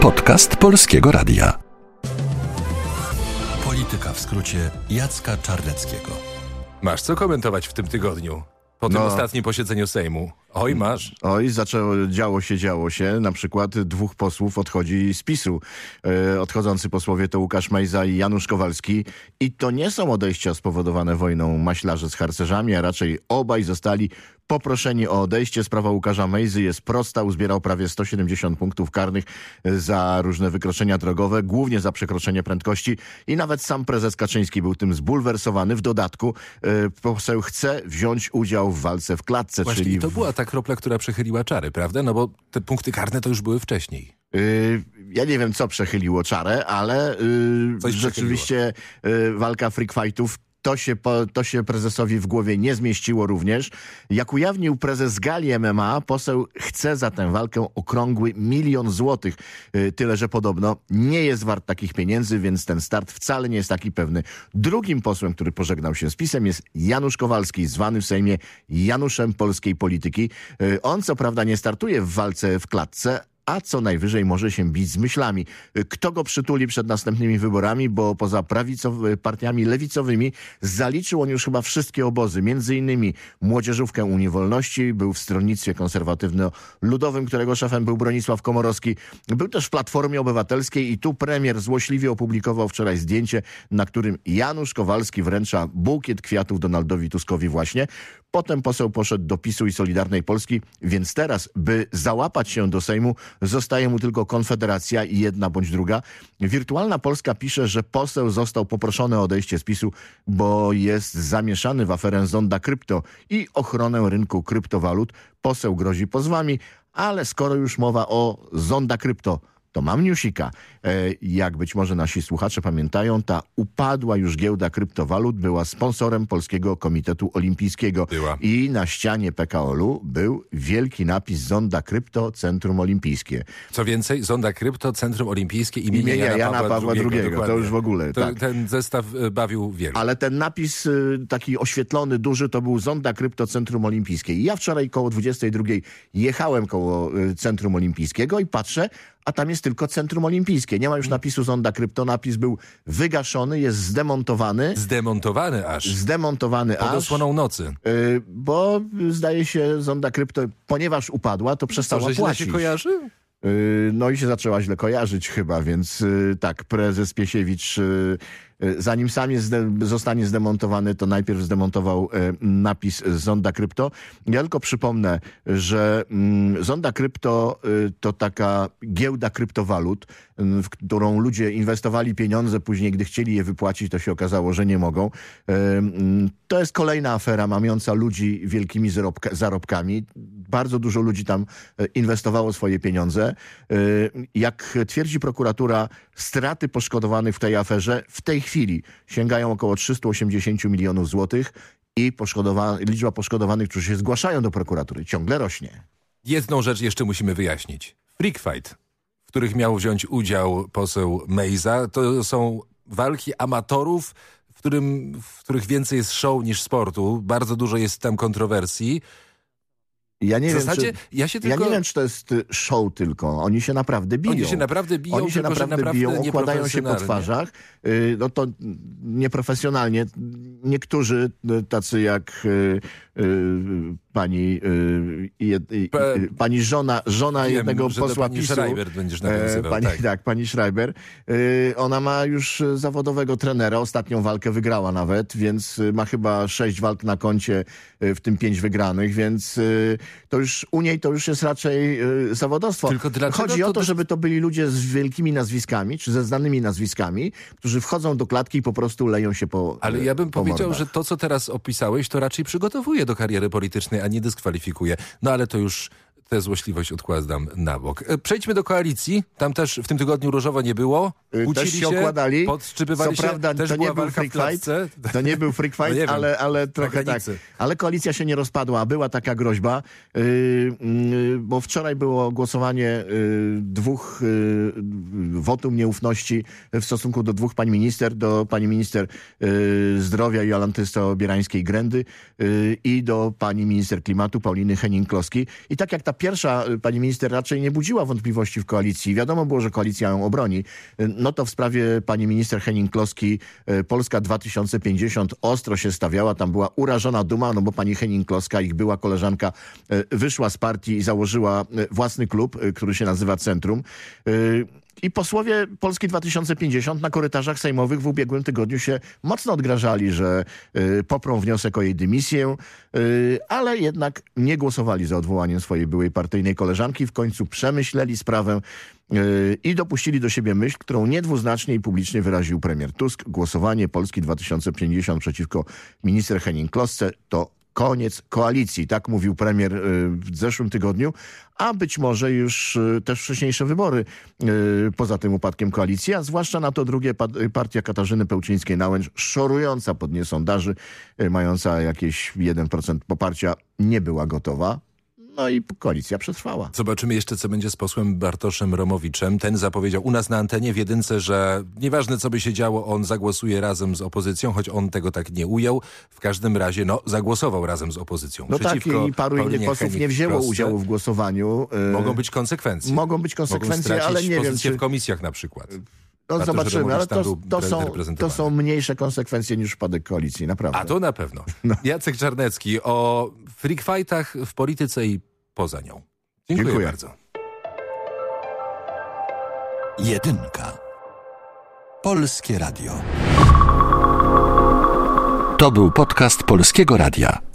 Podcast Polskiego Radia. Polityka w skrócie Jacka Czarneckiego. Masz co komentować w tym tygodniu? Po tym ostatnim posiedzeniu Sejmu. Oj, masz. Oj, działo się. Na przykład 2 posłów odchodzi z PiS-u. Odchodzący posłowie to Łukasz Mejza i Janusz Kowalski. I to nie są odejścia spowodowane wojną maślarzy z harcerzami, a raczej obaj zostali poproszeni o odejście. Sprawa Łukasza Mejzy jest prosta. Uzbierał prawie 170 punktów karnych za różne wykroczenia drogowe, głównie za przekroczenie prędkości. I nawet sam prezes Kaczyński był tym zbulwersowany. W dodatku poseł chce wziąć udział w walce w klatce. Właśnie, czyli to była ta kropla, która przechyliła czary, prawda? No bo te punkty karne to już były wcześniej. Ja nie wiem, co przechyliło czarę, ale rzeczywiście walka freak fightów to się prezesowi w głowie nie zmieściło również. Jak ujawnił prezes Gali MMA, poseł chce za tę walkę okrągły 1 000 000 złotych. Tyle, że podobno nie jest wart takich pieniędzy, więc ten start wcale nie jest taki pewny. Drugim posłem, który pożegnał się z PiS-em, jest Janusz Kowalski, zwany w Sejmie Januszem polskiej polityki. On co prawda nie startuje w walce w klatce, a co najwyżej może się bić z myślami. Kto go przytuli przed następnymi wyborami, bo poza partiami lewicowymi zaliczył on już chyba wszystkie obozy, między innymi Młodzieżówkę Unii Wolności, był w Stronnictwie Konserwatywno-Ludowym, którego szefem był Bronisław Komorowski, był też w Platformie Obywatelskiej i tu premier złośliwie opublikował wczoraj zdjęcie, na którym Janusz Kowalski wręcza bukiet kwiatów Donaldowi Tuskowi właśnie. Potem poseł poszedł do PiS-u i Solidarnej Polski, więc teraz, by załapać się do Sejmu, zostaje mu tylko Konfederacja i jedna bądź druga. Wirtualna Polska pisze, że poseł został poproszony o odejście z PiS-u, bo jest zamieszany w aferę Zonda Krypto i ochronę rynku kryptowalut. Poseł grozi pozwami, ale skoro już mowa o Zonda Krypto, to mam newsika. Jak być może nasi słuchacze pamiętają, ta upadła już giełda kryptowalut była sponsorem Polskiego Komitetu Olimpijskiego. I na ścianie PKOL-u był wielki napis Zonda Krypto Centrum Olimpijskie. Co więcej, Zonda Krypto Centrum Olimpijskie imienia Jana Pawła II. To już w ogóle. Tak. Ten zestaw bawił wielu. Ale ten napis taki oświetlony, duży, to był Zonda Krypto Centrum Olimpijskie. I ja wczoraj koło 22 jechałem koło Centrum Olimpijskiego i patrzę, a tam jest tylko Centrum Olimpijskie. Nie ma już napisu Zonda Krypto. Napis był wygaszony, jest zdemontowany. Zdemontowany Pod osłoną nocy. Bo zdaje się Zonda Krypto, ponieważ upadła, to przestała płacić. Źle się kojarzy? No i się zaczęła źle kojarzyć chyba, więc tak, prezes Piesiewicz, zanim sam zostanie zdemontowany, to najpierw zdemontował napis Zonda Krypto. Ja tylko przypomnę, że Zonda Krypto to taka giełda kryptowalut, w którą ludzie inwestowali pieniądze, później gdy chcieli je wypłacić, to się okazało, że nie mogą. To jest kolejna afera mamiąca ludzi wielkimi zarobkami. Bardzo dużo ludzi tam inwestowało swoje pieniądze. Jak twierdzi prokuratura, straty poszkodowanych w tej aferze w tej chwili sięgają około 380 milionów złotych i liczba poszkodowanych, którzy się zgłaszają do prokuratury, ciągle rośnie. Jedną rzecz jeszcze musimy wyjaśnić. Freak fight, w których miał wziąć udział poseł Mejza, to są walki amatorów, w których więcej jest show niż sportu. Bardzo dużo jest tam kontrowersji. Ja nie wiem, czy to jest show tylko. Oni się naprawdę biją. Oni się naprawdę biją, układają się po twarzach. No to nieprofesjonalnie. Niektórzy, tacy jak pani żona jednego posła PiS-u. Schreiber będziesz nawiązywał. Pani Schreiber. Ona ma już zawodowego trenera. Ostatnią walkę wygrała nawet, więc ma chyba 6 walk na koncie, w tym 5 wygranych, więc to już u niej to już jest raczej zawodowstwo. Chodzi o to, żeby to byli ludzie z wielkimi nazwiskami, czy ze znanymi nazwiskami, którzy wchodzą do klatki i po prostu leją się po Ale ja bym powiedział, mordach. że to, co teraz opisałeś, to raczej przygotowuje do kariery politycznej, a nie dyskwalifikuje. No ale to już tę złośliwość odkładam na bok. Przejdźmy do koalicji. Tam też w tym tygodniu różowo nie było. też się okładali. Podszczypywali Co prawda też to nie był freak fight. To nie był freak fight, no ale trochę tak. Ale koalicja się nie rozpadła. Była taka groźba, bo wczoraj było głosowanie wotum nieufności w stosunku do dwóch pań minister, do pani minister zdrowia Jolanty Sobierańskiej-Grendy i do pani minister klimatu Pauliny Henning-Kloski. I tak jak ta pierwsza pani minister raczej nie budziła wątpliwości w koalicji, wiadomo było, że koalicja ją obroni, no to w sprawie pani minister Henning-Kloski Polska 2050 ostro się stawiała, tam była urażona duma, no bo pani Henning-Kloska, ich była koleżanka, wyszła z partii i założyła własny klub, który się nazywa Centrum. I posłowie Polski 2050 na korytarzach sejmowych w ubiegłym tygodniu się mocno odgrażali, że poprą wniosek o jej dymisję, ale jednak nie głosowali za odwołaniem swojej byłej partyjnej koleżanki. W końcu przemyśleli sprawę i dopuścili do siebie myśl, którą niedwuznacznie i publicznie wyraził premier Tusk. Głosowanie Polski 2050 przeciwko minister Henning-Klosce to koniec koalicji, tak mówił premier w zeszłym tygodniu, a być może już też wcześniejsze wybory poza tym upadkiem koalicji, a zwłaszcza na to drugie partia Katarzyny Pełczyńskiej-Nałęcz, szorująca po dnie sondaży, mająca jakieś 1% poparcia, nie była gotowa. No i koalicja przetrwała. Zobaczymy jeszcze, co będzie z posłem Bartoszem Romowiczem. Ten zapowiedział u nas na antenie w Jedynce, że nieważne, co by się działo, on zagłosuje razem z opozycją, choć on tego tak nie ujął. W każdym razie, zagłosował razem z opozycją. No tak, i paru innych posłów nie wzięło udziału w głosowaniu. Mogą być konsekwencje. Mogą być konsekwencje, ale nie wiem, czy w komisjach na przykład. No zobaczymy, ale to są mniejsze konsekwencje niż upadek koalicji, naprawdę. A to na pewno. No. Jacek Czarnecki o freak fightach w polityce i poza nią. Dziękuję bardzo. Jedynka. Polskie Radio. To był podcast Polskiego Radia.